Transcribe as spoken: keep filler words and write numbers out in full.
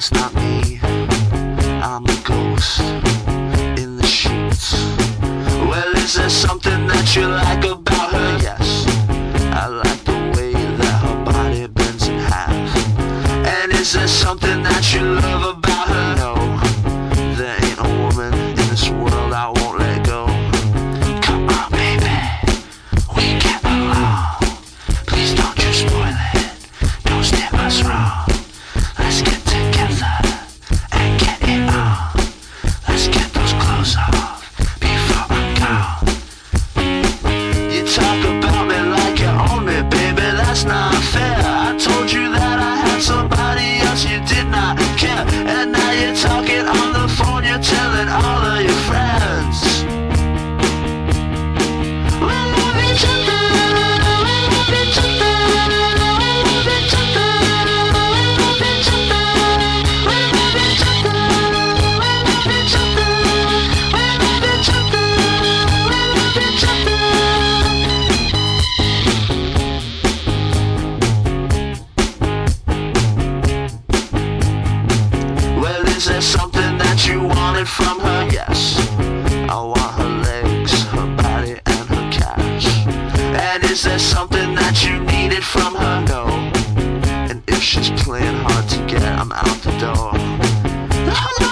that's not me. I'm a ghost in the sheets. Well, is there something that you like about her? Yes, I like the way that her body bends in half. And is there something that you love about her? No, there ain't a woman in this world I won't let go. Come on, baby, we get along. Please don't you spoil it, don't steer us wrong. Let's get together and get it on. Let's get those clothes off before I'm gone. You talk about me like you own me, baby, that's not fair. I told you that I had somebody else, you did not care. And now you're talking on the phone, you're telling all of your friends. We love each other, we love each other, we love each other, we love each other, we love each other, we love each other, we love each other, we love each other. Well, is there something that you wanted from her? Yes, I want her legs, her body, and her cash. And is there something that you needed from her? No. And if she's playing hard to get, I'm out the door.